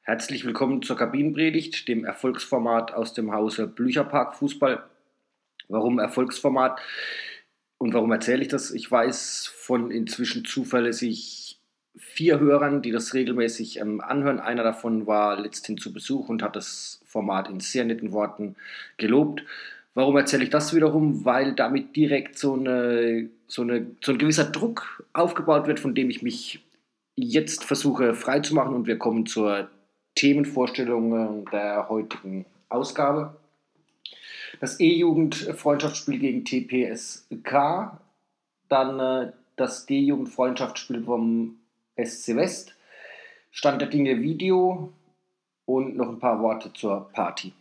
Herzlich willkommen zur Kabinenpredigt, dem Erfolgsformat aus dem Hause Blücherpark Fußball. Warum Erfolgsformat und warum erzähle ich das? Ich weiß von inzwischen zuverlässig 4 Hörern, die das regelmäßig anhören. Einer davon war letzthin zu Besuch und hat das Format in sehr netten Worten gelobt. Warum erzähle ich das wiederum? Weil damit direkt so ein gewisser Druck aufgebaut wird, von dem ich mich jetzt versuche frei zu machen, und wir kommen zur Themenvorstellung der heutigen Ausgabe. Das E-Jugend-Freundschaftsspiel gegen TPSK, dann das D-Jugend-Freundschaftsspiel vom SC West, Stand der Dinge Video und noch ein paar Worte zur Party.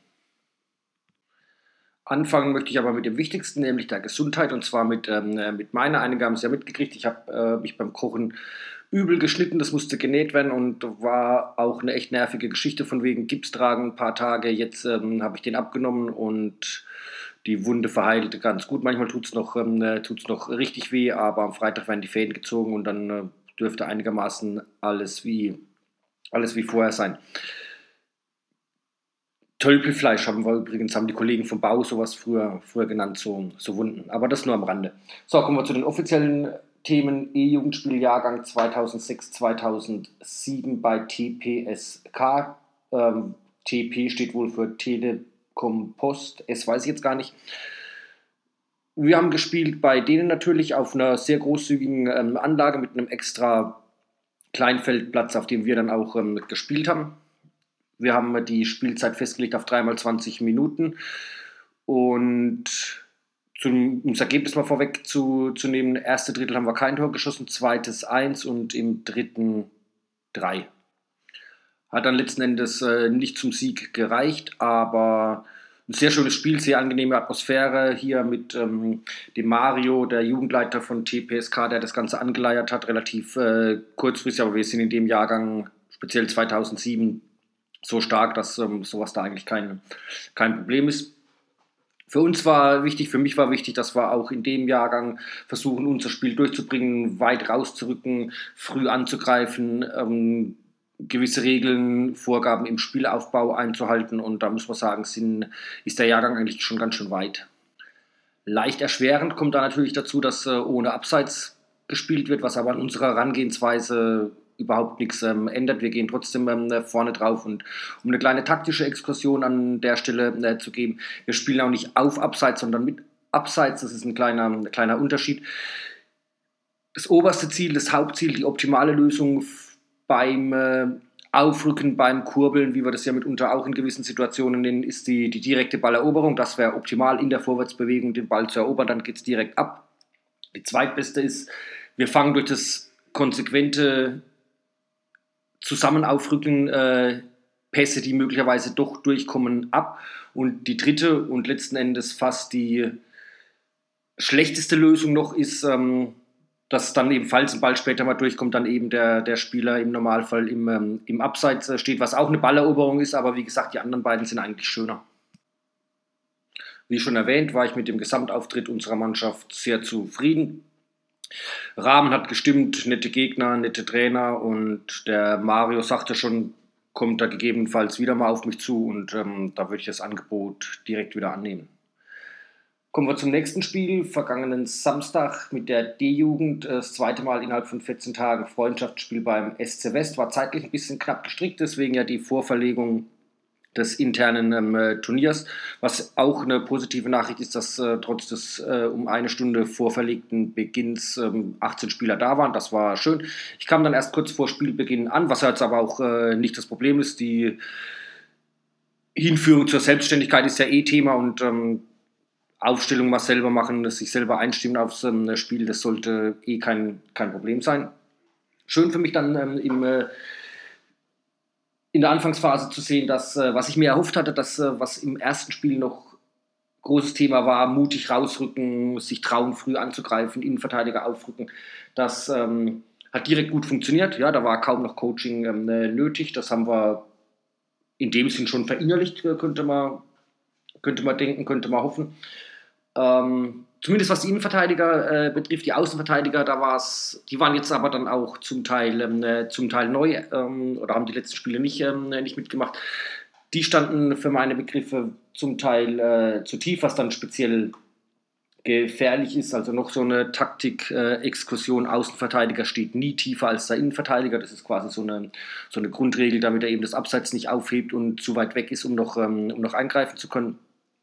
Anfangen möchte ich aber mit dem Wichtigsten, nämlich der Gesundheit, und zwar mit meiner. Einige haben es ja mitgekriegt, ich habe mich beim Kochen übel geschnitten, das musste genäht werden und war auch eine echt nervige Geschichte von wegen Gips tragen ein paar Tage. Jetzt habe ich den abgenommen und die Wunde verheilte ganz gut. Manchmal tut es noch richtig weh, aber am Freitag werden die Fäden gezogen und dann dürfte einigermaßen alles wie vorher sein. Tölpelfleisch haben die Kollegen vom Bau sowas früher genannt, so Wunden. Aber das nur am Rande. So, kommen wir zu den offiziellen Themen. E-Jugendspieljahrgang 2006-2007 bei TPSK. TP steht wohl für Telekom Post, S weiß ich jetzt gar nicht. Wir haben gespielt bei denen natürlich auf einer sehr großzügigen Anlage mit einem extra Kleinfeldplatz, auf dem wir dann auch gespielt haben. Wir haben die Spielzeit festgelegt auf 3x20 Minuten. Und um das Ergebnis mal vorwegzunehmen, erste Drittel haben wir kein Tor geschossen, zweites 1 und im dritten 3. Hat dann letzten Endes nicht zum Sieg gereicht, aber ein sehr schönes Spiel, sehr angenehme Atmosphäre hier mit dem Mario, der Jugendleiter von TPSK, der das Ganze angeleiert hat, relativ kurzfristig, aber wir sind in dem Jahrgang, speziell 2007, so stark, dass sowas da eigentlich kein Problem ist. Für mich war wichtig, dass wir auch in dem Jahrgang versuchen, unser Spiel durchzubringen, weit rauszurücken, früh anzugreifen, gewisse Regeln, Vorgaben im Spielaufbau einzuhalten, und da muss man sagen, ist der Jahrgang eigentlich schon ganz schön weit. Leicht erschwerend kommt da natürlich dazu, dass ohne Abseits gespielt wird, was aber an unserer Herangehensweise überhaupt nichts ändert. Wir gehen trotzdem vorne drauf, und um eine kleine taktische Exkursion an der Stelle zu geben, wir spielen auch nicht auf Abseits, sondern mit Abseits. Das ist ein kleiner Unterschied. Das oberste Ziel, das Hauptziel, die optimale Lösung beim Aufrücken, beim Kurbeln, wie wir das ja mitunter auch in gewissen Situationen nennen, ist die direkte Balleroberung. Das wäre optimal, in der Vorwärtsbewegung den Ball zu erobern, dann geht es direkt ab. Die zweitbeste ist, wir fangen durch das konsequente Zusammenaufrücken Pässe, die möglicherweise doch durchkommen, ab. Und die dritte und letzten Endes fast die schlechteste Lösung noch ist, dass dann eben, falls ein Ball später mal durchkommt, dann eben der Spieler im Normalfall im Abseits steht, was auch eine Balleroberung ist, aber wie gesagt, die anderen beiden sind eigentlich schöner. Wie schon erwähnt, war ich mit dem Gesamtauftritt unserer Mannschaft sehr zufrieden. Rahmen hat gestimmt, nette Gegner, nette Trainer, und der Mario sagte schon, kommt da gegebenenfalls wieder mal auf mich zu, und da würde ich das Angebot direkt wieder annehmen. Kommen wir zum nächsten Spiel, vergangenen Samstag mit der D-Jugend, das zweite Mal innerhalb von 14 Tagen Freundschaftsspiel beim SC West, war zeitlich ein bisschen knapp gestrickt, deswegen ja die Vorverlegung des internen Turniers, was auch eine positive Nachricht ist, dass trotz des um eine Stunde vorverlegten Beginns 18 Spieler da waren. Das war schön. Ich kam dann erst kurz vor Spielbeginn an, was jetzt aber auch nicht das Problem ist. Die Hinführung zur Selbstständigkeit ist ja Thema, und Aufstellung mal selber machen, sich selber einstimmen aufs Spiel, das sollte kein Problem sein. Schön für mich dann in der Anfangsphase zu sehen, dass, was ich mir erhofft hatte, dass was im ersten Spiel noch großes Thema war, mutig rausrücken, sich trauen, früh anzugreifen, Innenverteidiger aufrücken, das hat direkt gut funktioniert. Ja, da war kaum noch Coaching nötig. Das haben wir in dem Sinn schon verinnerlicht, könnte man denken, könnte man hoffen. Zumindest was die Innenverteidiger betrifft, die Außenverteidiger, die waren jetzt aber dann auch zum Teil neu oder haben die letzten Spiele nicht mitgemacht. Die standen für meine Begriffe zum Teil zu tief, was dann speziell gefährlich ist. Also noch so eine Taktik-Exkursion, Außenverteidiger steht nie tiefer als der Innenverteidiger. Das ist quasi so eine Grundregel, damit er eben das Abseits nicht aufhebt und zu weit weg ist, um noch eingreifen zu können.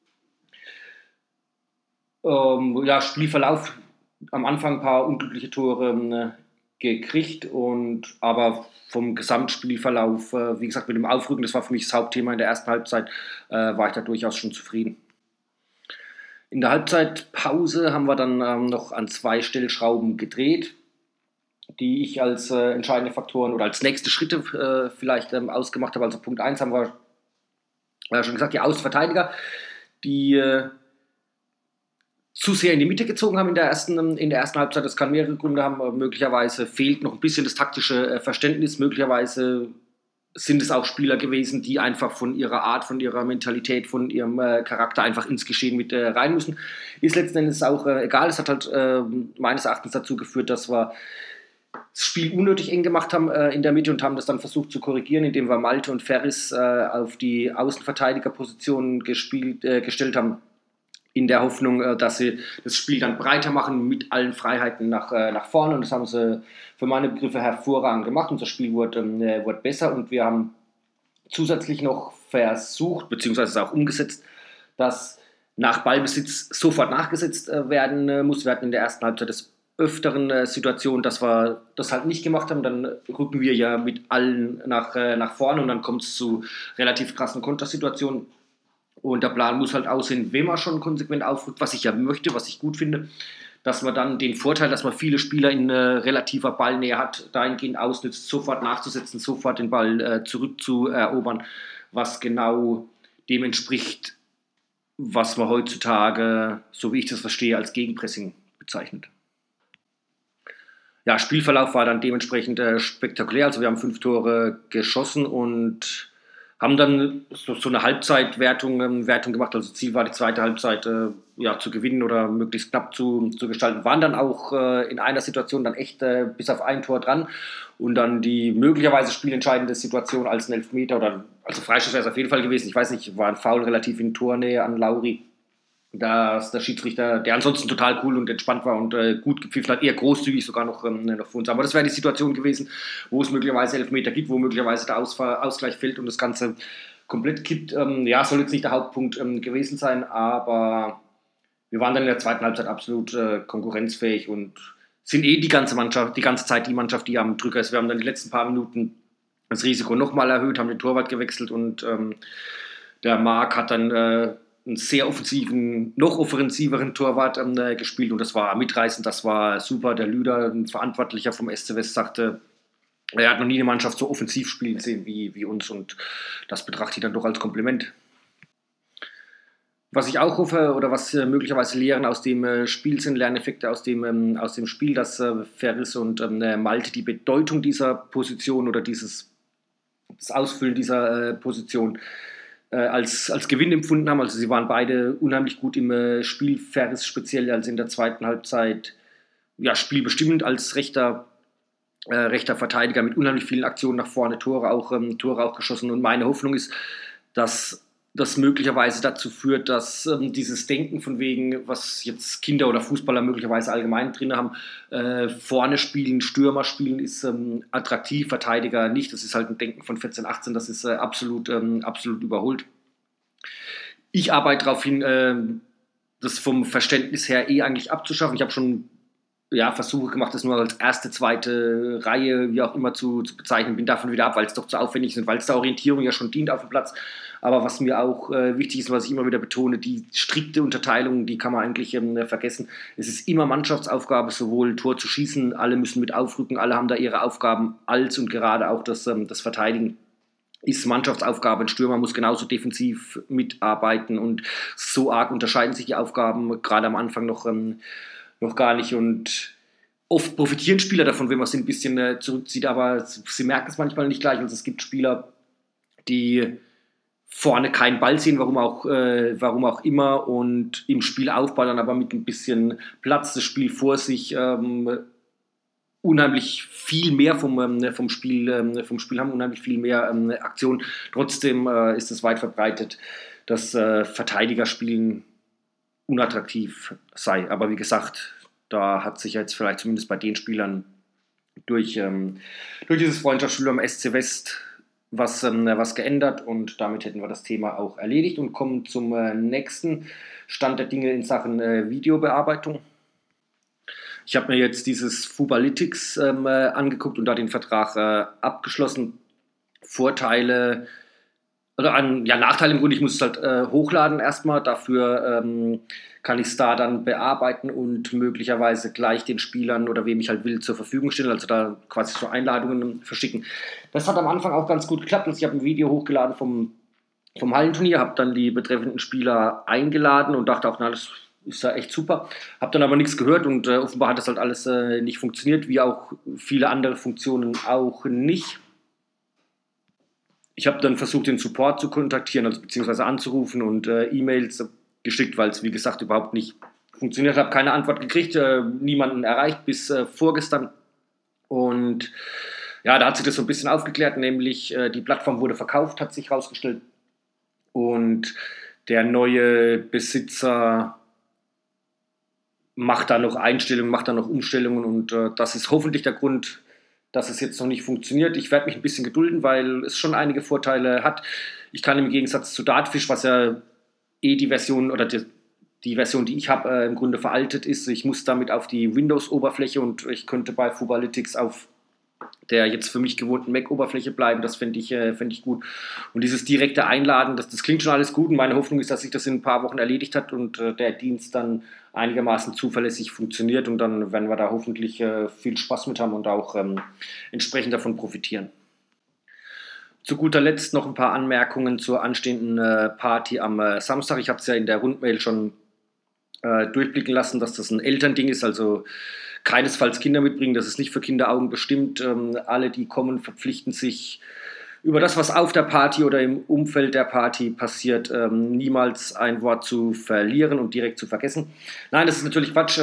Spielverlauf, am Anfang ein paar unglückliche Tore gekriegt, aber vom Gesamtspielverlauf, wie gesagt, mit dem Aufrücken, das war für mich das Hauptthema in der ersten Halbzeit, war ich da durchaus schon zufrieden. In der Halbzeitpause haben wir dann noch an 2 Stellschrauben gedreht, die ich als entscheidende Faktoren oder als nächste Schritte vielleicht ausgemacht habe. Also Punkt 1 haben wir schon gesagt, die Außenverteidiger, die zu sehr in die Mitte gezogen haben in der ersten Halbzeit. Das kann mehrere Gründe haben. Möglicherweise fehlt noch ein bisschen das taktische Verständnis. Möglicherweise sind es auch Spieler gewesen, die einfach von ihrer Art, von ihrer Mentalität, von ihrem Charakter einfach ins Geschehen mit rein müssen. Ist letzten Endes auch egal. Es hat halt meines Erachtens dazu geführt, dass wir das Spiel unnötig eng gemacht haben in der Mitte und haben das dann versucht zu korrigieren, indem wir Malte und Ferris auf die Außenverteidigerpositionen gestellt haben, in der Hoffnung, dass sie das Spiel dann breiter machen mit allen Freiheiten nach vorne. Und das haben sie für meine Begriffe hervorragend gemacht. Unser Spiel wurde besser und wir haben zusätzlich noch versucht, beziehungsweise auch umgesetzt, dass nach Ballbesitz sofort nachgesetzt werden muss. Wir hatten in der ersten Halbzeit des Öfteren Situationen, dass wir das halt nicht gemacht haben. Dann rücken wir ja mit allen nach vorne und dann kommt es zu relativ krassen Kontersituationen. Und der Plan muss halt aussehen, wenn man schon konsequent aufrückt, was ich ja möchte, was ich gut finde, dass man dann den Vorteil, dass man viele Spieler in relativer Ballnähe hat, dahingehend ausnutzt, sofort nachzusetzen, sofort den Ball zurückzuerobern, was genau dem entspricht, was man heutzutage, so wie ich das verstehe, als Gegenpressing bezeichnet. Ja, Spielverlauf war dann dementsprechend spektakulär. Also wir haben 5 Tore geschossen und haben dann so eine Halbzeitwertung gemacht. Also Ziel war, die zweite Halbzeit zu gewinnen oder möglichst knapp zu gestalten. Waren dann auch in einer Situation dann echt bis auf ein Tor dran. Und dann die möglicherweise spielentscheidende Situation als ein Elfmeter also Freistoß wäre es auf jeden Fall gewesen. Ich weiß nicht, war ein Foul relativ in Tornähe an Lauri. Dass der Schiedsrichter, der ansonsten total cool und entspannt war und gut gepfiffen hat, eher großzügig sogar noch für uns. Aber das wäre die Situation gewesen, wo es möglicherweise Elfmeter gibt, wo möglicherweise der Ausgleich fällt und das Ganze komplett kippt. Soll jetzt nicht der Hauptpunkt gewesen sein, aber wir waren dann in der zweiten Halbzeit absolut konkurrenzfähig und sind die ganze Zeit die Mannschaft, die am Drücker ist. Wir haben dann die letzten paar Minuten das Risiko nochmal erhöht, haben den Torwart gewechselt und der Marc hat dann einen sehr noch offensiveren Torwart gespielt und das war mitreißend, das war super. Der Lüder, ein Verantwortlicher vom SC West, sagte, er hat noch nie eine Mannschaft so offensiv spielen sehen wie uns und das betrachte ich dann doch als Kompliment. Was ich auch hoffe oder was möglicherweise Lehren aus dem Spiel sind, Lerneffekte aus dem Spiel, dass Ferris und Malte die Bedeutung dieser Position oder das Ausfüllen dieser Position als Gewinn empfunden haben. Also sie waren beide unheimlich gut im Spiel, Ferris speziell als in der zweiten Halbzeit spielbestimmend als rechter Verteidiger mit unheimlich vielen Aktionen nach vorne, Tore auch geschossen. Und meine Hoffnung ist, dass das möglicherweise dazu führt, dass dieses Denken von wegen, was jetzt Kinder oder Fußballer möglicherweise allgemein drin haben, vorne spielen, Stürmer spielen, ist attraktiv, Verteidiger nicht. Das ist halt ein Denken von 14, 18, das ist absolut überholt. Ich arbeite darauf hin, das vom Verständnis her eigentlich abzuschaffen. Ich habe schon Versuche gemacht, das nur als erste, zweite Reihe, wie auch immer zu bezeichnen, bin davon wieder ab, weil es doch zu aufwendig ist und weil es der Orientierung ja schon dient auf dem Platz. Aber was mir auch wichtig ist, was ich immer wieder betone, die strikte Unterteilung, die kann man eigentlich vergessen. Es ist immer Mannschaftsaufgabe, sowohl Tor zu schießen, alle müssen mit aufrücken, alle haben da ihre Aufgaben, als und gerade auch das Verteidigen ist Mannschaftsaufgabe. Ein Stürmer muss genauso defensiv mitarbeiten und so arg unterscheiden sich die Aufgaben, gerade am Anfang noch gar nicht und oft profitieren Spieler davon, wenn man sie ein bisschen zurückzieht, aber sie merken es manchmal nicht gleich. Also es gibt Spieler, die vorne keinen Ball sehen, warum auch immer, und im Spielaufbau dann aber mit ein bisschen Platz, das Spiel vor sich, unheimlich viel mehr vom Spiel haben, unheimlich viel mehr Aktion. Trotzdem ist es weit verbreitet, dass Verteidigerspielen unattraktiv sei. Aber wie gesagt, da hat sich jetzt vielleicht zumindest bei den Spielern durch dieses Freundschaftsspiel am SC West was geändert, und damit hätten wir das Thema auch erledigt und kommen zum nächsten Stand der Dinge in Sachen Videobearbeitung. Ich habe mir jetzt dieses Fubalytics angeguckt und da den Vertrag abgeschlossen. Vorteile oder Nachteile im Grunde, ich muss es halt hochladen erstmal, dafür kann ich es da dann bearbeiten und möglicherweise gleich den Spielern oder wem ich halt will zur Verfügung stellen, also da quasi so Einladungen verschicken. Das hat am Anfang auch ganz gut geklappt, also ich habe ein Video hochgeladen vom Hallenturnier, habe dann die betreffenden Spieler eingeladen und dachte auch, na, das ist ja echt super, habe dann aber nichts gehört und offenbar hat das halt alles nicht funktioniert, wie auch viele andere Funktionen auch nicht. Ich habe dann versucht, den Support zu kontaktieren, also beziehungsweise anzurufen und E-Mails geschickt, weil es, wie gesagt, überhaupt nicht funktioniert. Habe keine Antwort gekriegt, niemanden erreicht bis vorgestern. Und ja, da hat sich das so ein bisschen aufgeklärt, nämlich die Plattform wurde verkauft, hat sich herausgestellt. Und der neue Besitzer macht da noch Einstellungen, macht da noch Umstellungen, und das ist hoffentlich der Grund, dass es jetzt noch nicht funktioniert. Ich werde mich ein bisschen gedulden, weil es schon einige Vorteile hat. Ich kann im Gegensatz zu Dartfish, was ja die Version oder die Version, die ich habe, im Grunde veraltet ist. Ich muss damit auf die Windows-Oberfläche und ich könnte bei Fubalytics auf der jetzt für mich gewohnten Mac-Oberfläche bleiben. Das fände ich gut. Und dieses direkte Einladen, das klingt schon alles gut. Und meine Hoffnung ist, dass sich das in ein paar Wochen erledigt hat und der Dienst dann einigermaßen zuverlässig funktioniert. Und dann werden wir da hoffentlich viel Spaß mit haben und auch entsprechend davon profitieren. Zu guter Letzt noch ein paar Anmerkungen zur anstehenden Party am Samstag. Ich habe es ja in der Rundmail schon durchblicken lassen, dass das ein Elternding ist, also keinesfalls Kinder mitbringen, das ist nicht für Kinderaugen bestimmt. Alle, die kommen, verpflichten sich, über das, was auf der Party oder im Umfeld der Party passiert, niemals ein Wort zu verlieren und direkt zu vergessen. Nein, das ist natürlich Quatsch.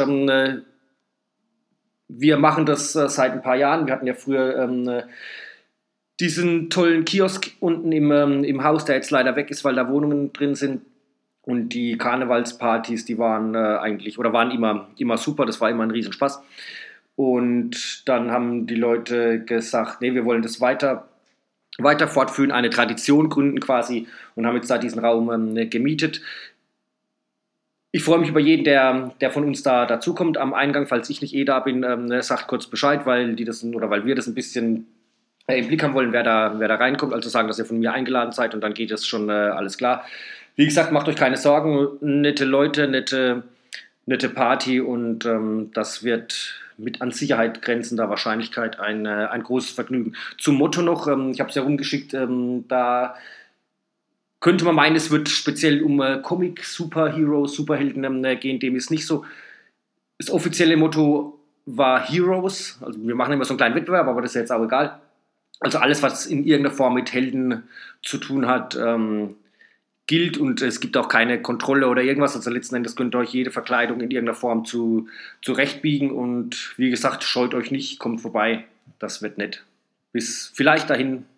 Wir machen das seit ein paar Jahren. Wir hatten ja früher diesen tollen Kiosk unten im Haus, der jetzt leider weg ist, weil da Wohnungen drin sind. Und die Karnevalspartys, die waren waren immer super, das war immer ein Riesenspaß. Und dann haben die Leute gesagt, nee, wir wollen das weiter fortführen, eine Tradition gründen quasi, und haben jetzt da diesen Raum gemietet. Ich freue mich über jeden, der von uns da dazukommt am Eingang, falls ich nicht da bin, sagt kurz Bescheid, weil wir das ein bisschen im Blick haben wollen, wer da reinkommt, also sagen, dass ihr von mir eingeladen seid, und dann geht das schon alles klar. Wie gesagt, macht euch keine Sorgen, nette Leute, nette Party, und das wird mit an Sicherheit grenzender Wahrscheinlichkeit ein großes Vergnügen. Zum Motto noch, ich habe es ja rumgeschickt, da könnte man meinen, es wird speziell um Comic-Superheroes, Superhelden gehen, dem ist nicht so. Das offizielle Motto war Heroes, also wir machen immer so einen kleinen Wettbewerb, aber das ist ja jetzt auch egal. Also alles, was in irgendeiner Form mit Helden zu tun hat, gilt, und es gibt auch keine Kontrolle oder irgendwas. Also letzten Endes könnt ihr euch jede Verkleidung in irgendeiner Form zurechtbiegen, und wie gesagt, scheut euch nicht, kommt vorbei, das wird nett. Bis vielleicht dahin.